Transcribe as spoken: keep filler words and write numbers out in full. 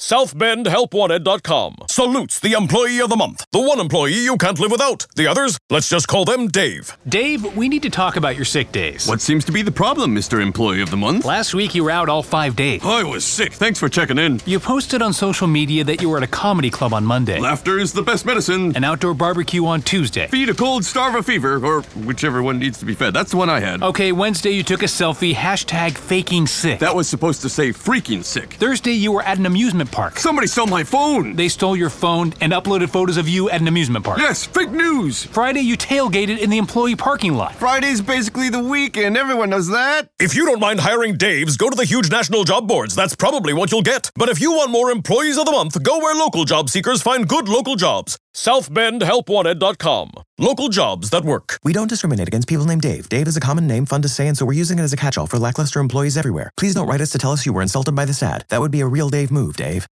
South Bend Help Wanted dot com salutes the Employee of the Month. The one employee you can't live without. The others, let's just call them Dave. Dave, we need to talk about your sick days. What seems to be the problem, Mister Employee of the Month? Last week you were out all five days. I was sick. Thanks for checking in. You posted on social media that you were at a comedy club on Monday. Laughter is the best medicine. An outdoor barbecue on Tuesday. Feed a cold, starve a fever, or whichever one needs to be fed. That's the one I had. Okay, Wednesday you took a selfie, hashtag faking sick. That was supposed to say freaking sick. Thursday you were at an amusement park. Somebody stole my phone. They stole your phone and uploaded photos of you at an amusement park. Yes, fake news. Friday you tailgated in the employee parking lot. Friday's basically the weekend. Everyone knows that. If you don't mind hiring Daves, go to the huge national job boards. That's probably what you'll get. But if you want more Employees of the Month, go where local job seekers find good local jobs. South Bend Help Wanted dot com. Local jobs that work. We don't discriminate against people named Dave. Dave is a common name, fun to say, and so we're using it as a catch-all for lackluster employees everywhere. Please don't write us to tell us you were insulted by this ad. That would be a real Dave move, Dave.